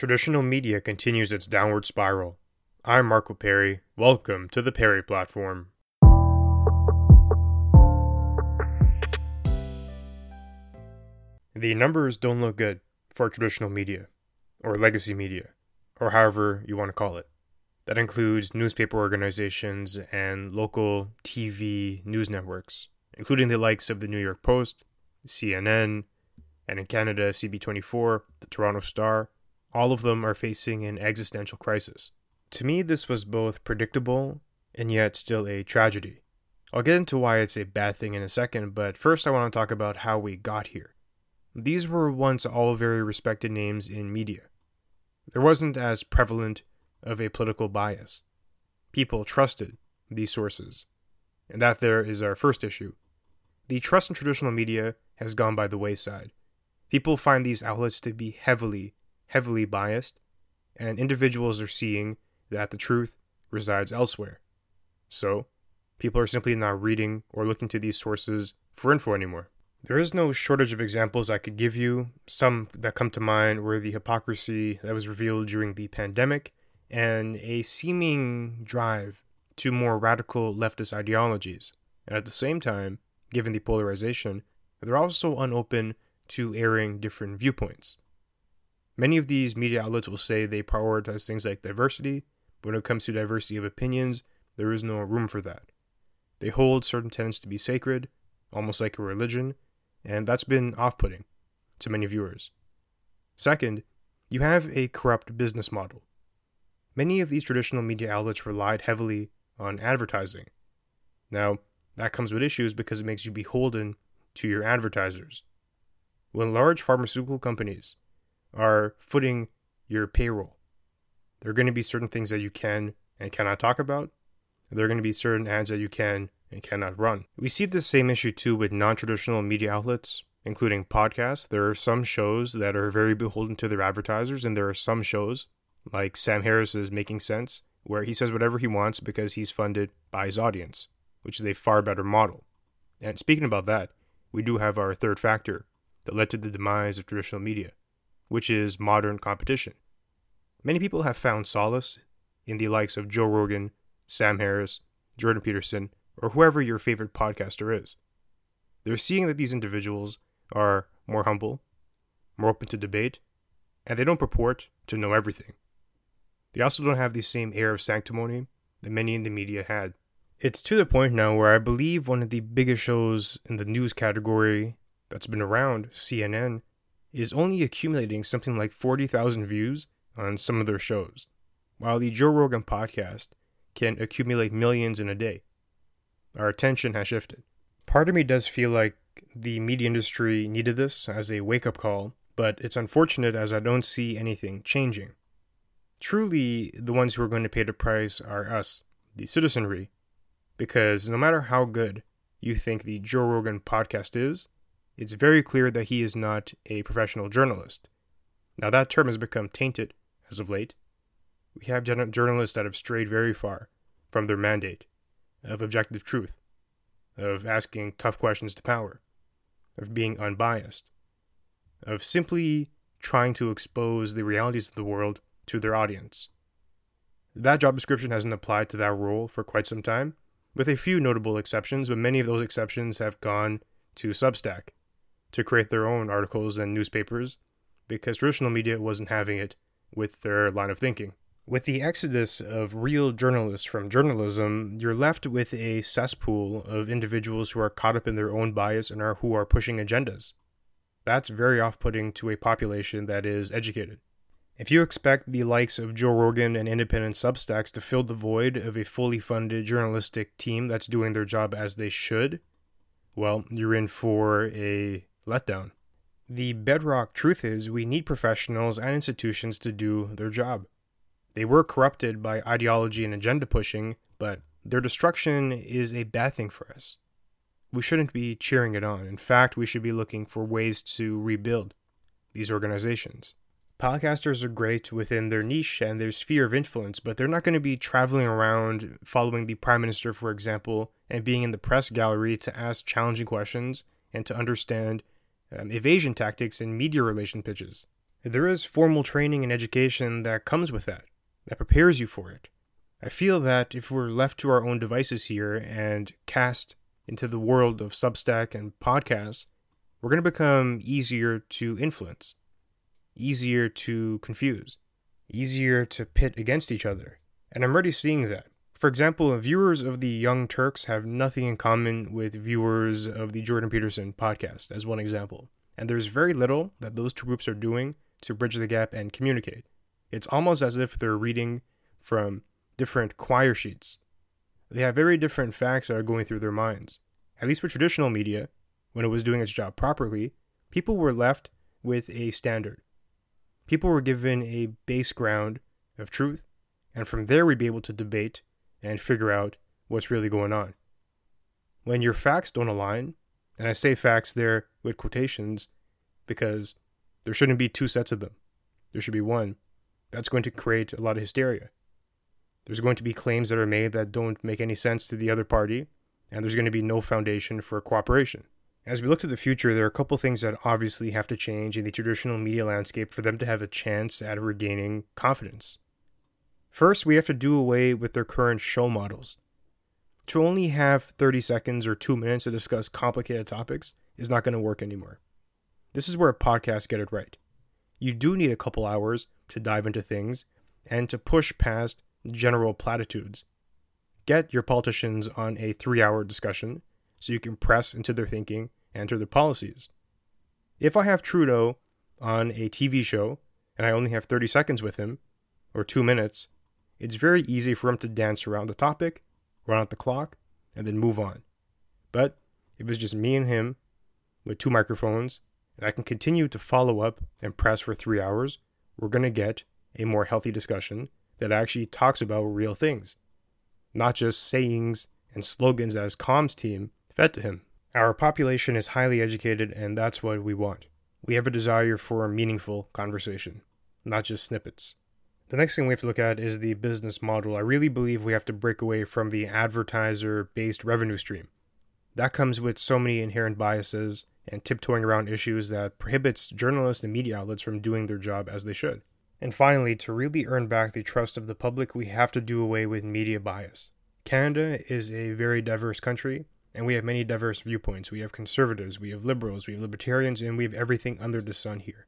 Traditional media continues its downward spiral. I'm Marco Perry. Welcome to the Perry Platform. The numbers don't look good for traditional media, or legacy media, or however you want to call it. That includes newspaper organizations and local TV news networks, including the likes of the New York Post, CNN, and in Canada, CB24, the Toronto Star. All of them are facing an existential crisis. To me, this was both predictable and yet still a tragedy. I'll get into why it's a bad thing in a second, but first I want to talk about how we got here. These were once all very respected names in media. There wasn't as prevalent of a political bias. People trusted these sources. And that there is our first issue. The trust in traditional media has gone by the wayside. People find these outlets to be heavily biased, and individuals are seeing that the truth resides elsewhere. So, people are simply not reading or looking to these sources for info anymore. There is no shortage of examples I could give you. Some that come to mind were the hypocrisy that was revealed during the pandemic and a seeming drive to more radical leftist ideologies. And at the same time, given the polarization, they're also unopen to airing different viewpoints. Many of these media outlets will say they prioritize things like diversity, but when it comes to diversity of opinions, there is no room for that. They hold certain tenets to be sacred, almost like a religion, and that's been off-putting to many viewers. Second, you have a corrupt business model. Many of these traditional media outlets relied heavily on advertising. Now, that comes with issues because it makes you beholden to your advertisers. When large pharmaceutical companies are footing your payroll, there are going to be certain things that you can and cannot talk about. There are going to be certain ads that you can and cannot run. We see the same issue too with non-traditional media outlets, including podcasts. There are some shows that are very beholden to their advertisers, and there are some shows, like Sam Harris's Making Sense, where he says whatever he wants because he's funded by his audience, which is a far better model. And speaking about that, we do have our third factor that led to the demise of traditional media, which is modern competition. Many people have found solace in the likes of Joe Rogan, Sam Harris, Jordan Peterson, or whoever your favorite podcaster is. They're seeing that these individuals are more humble, more open to debate, and they don't purport to know everything. They also don't have the same air of sanctimony that many in the media had. It's to the point now where I believe one of the biggest shows in the news category that's been around, CNN, is only accumulating something like 40,000 views on some of their shows, while the Joe Rogan podcast can accumulate millions in a day. Our attention has shifted. Part of me does feel like the media industry needed this as a wake-up call, but it's unfortunate as I don't see anything changing. Truly, the ones who are going to pay the price are us, the citizenry, because no matter how good you think the Joe Rogan podcast is, it's very clear that he is not a professional journalist. Now that term has become tainted as of late. We have journalists that have strayed very far from their mandate of objective truth, of asking tough questions to power, of being unbiased, of simply trying to expose the realities of the world to their audience. That job description hasn't applied to that role for quite some time, with a few notable exceptions, but many of those exceptions have gone to Substack to create their own articles and newspapers because traditional media wasn't having it with their line of thinking. With the exodus of real journalists from journalism, you're left with a cesspool of individuals who are caught up in their own bias and who are pushing agendas. That's very off-putting to a population that is educated. If you expect the likes of Joe Rogan and independent Substacks to fill the void of a fully funded journalistic team that's doing their job as they should, well, you're in for a letdown. The bedrock truth is we need professionals and institutions to do their job. They were corrupted by ideology and agenda pushing, but their destruction is a bad thing for us. We shouldn't be cheering it on. In fact, we should be looking for ways to rebuild these organizations. Podcasters are great within their niche and their sphere of influence, but they're not going to be traveling around following the Prime Minister, for example, and being in the press gallery to ask challenging questions and to understand evasion tactics and media relation pitches. There is formal training and education that comes with that prepares you for it. I feel that if we're left to our own devices here and cast into the world of Substack and podcasts, we're going to become easier to influence, easier to confuse, easier to pit against each other. And I'm already seeing that. For example, viewers of the Young Turks have nothing in common with viewers of the Jordan Peterson podcast, as one example. And there's very little that those two groups are doing to bridge the gap and communicate. It's almost as if they're reading from different choir sheets. They have very different facts that are going through their minds. At least for traditional media, when it was doing its job properly, people were left with a standard. People were given a base ground of truth, and from there we'd be able to debate and figure out what's really going on. When your facts don't align, and I say facts there with quotations because there shouldn't be two sets of them. There should be one. That's going to create a lot of hysteria. There's going to be claims that are made that don't make any sense to the other party, and there's going to be no foundation for cooperation. As we look to the future, there are a couple things that obviously have to change in the traditional media landscape for them to have a chance at regaining confidence. First, we have to do away with their current show models. To only have 30 seconds or 2 minutes to discuss complicated topics is not going to work anymore. This is where podcasts get it right. You do need a couple hours to dive into things and to push past general platitudes. Get your politicians on a 3-hour discussion so you can press into their thinking and to their policies. If I have Trudeau on a TV show and I only have 30 seconds with him, or 2 minutes, it's very easy for him to dance around the topic, run out the clock, and then move on. But if it's just me and him with 2 microphones, and I can continue to follow up and press for 3 hours, we're going to get a more healthy discussion that actually talks about real things, not just sayings and slogans as comms team fed to him. Our population is highly educated, and that's what we want. We have a desire for a meaningful conversation, not just snippets. The next thing we have to look at is the business model. I really believe we have to break away from the advertiser-based revenue stream. That comes with so many inherent biases and tiptoeing around issues that prohibits journalists and media outlets from doing their job as they should. And finally, to really earn back the trust of the public, we have to do away with media bias. Canada is a very diverse country, and we have many diverse viewpoints. We have conservatives, we have liberals, we have libertarians, and we have everything under the sun here.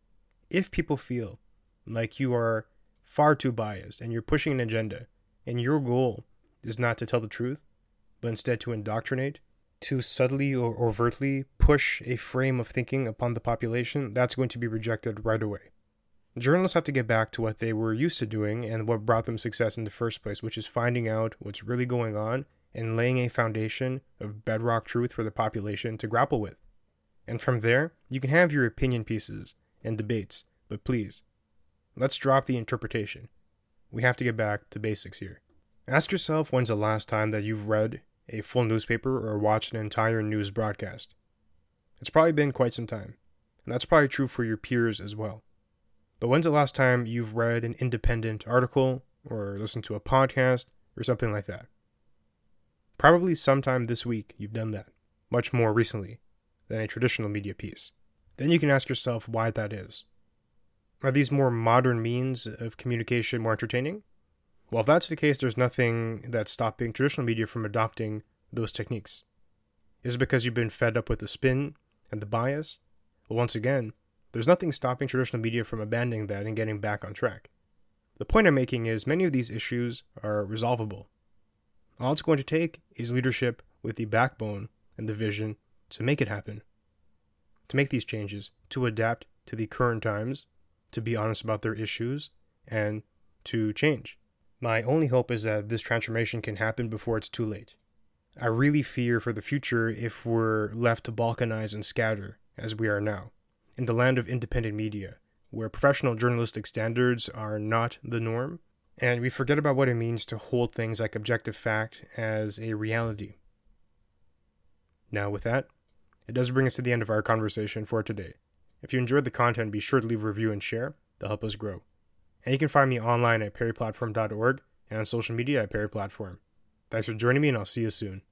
If people feel like you are far too biased and you're pushing an agenda, and your goal is not to tell the truth, but instead to indoctrinate, to subtly or overtly push a frame of thinking upon the population, that's going to be rejected right away. Journalists have to get back to what they were used to doing and what brought them success in the first place, which is finding out what's really going on and laying a foundation of bedrock truth for the population to grapple with. And from there, you can have your opinion pieces and debates, but please, let's drop the interpretation. We have to get back to basics here. Ask yourself when's the last time that you've read a full newspaper or watched an entire news broadcast. It's probably been quite some time, and that's probably true for your peers as well. But when's the last time you've read an independent article or listened to a podcast or something like that? Probably sometime this week you've done that, much more recently than a traditional media piece. Then you can ask yourself why that is. Are these more modern means of communication more entertaining? Well, if that's the case, there's nothing that's stopping traditional media from adopting those techniques. Is it because you've been fed up with the spin and the bias? Well, once again, there's nothing stopping traditional media from abandoning that and getting back on track. The point I'm making is many of these issues are resolvable. All it's going to take is leadership with the backbone and the vision to make it happen, to make these changes, to adapt to the current times, to be honest about their issues, and to change. My only hope is that this transformation can happen before it's too late. I really fear for the future if we're left to balkanize and scatter, as we are now, in the land of independent media, where professional journalistic standards are not the norm, and we forget about what it means to hold things like objective fact as a reality. Now with that, it does bring us to the end of our conversation for today. If you enjoyed the content, be sure to leave a review and share. They'll help us grow. And you can find me online at perryplatform.org and on social media at perryplatform. Thanks for joining me, and I'll see you soon.